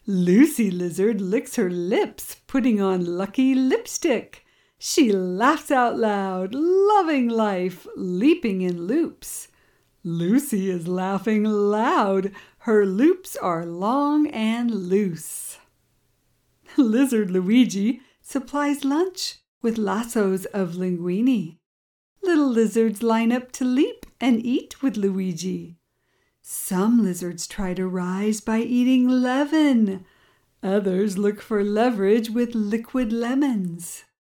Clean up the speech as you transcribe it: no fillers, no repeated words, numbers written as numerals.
Lucy Lizard licks her lips, putting on lucky lipstick. She laughs out loud, loving life, leaping in loops. Lucy is laughing loud. Her loops are long and loose. Lizard Luigi supplies lunch with lassos of linguine. Little lizards line up to leap and eat with Luigi. Some lizards try to rise by eating leaven. Others look for leverage with liquid lemons.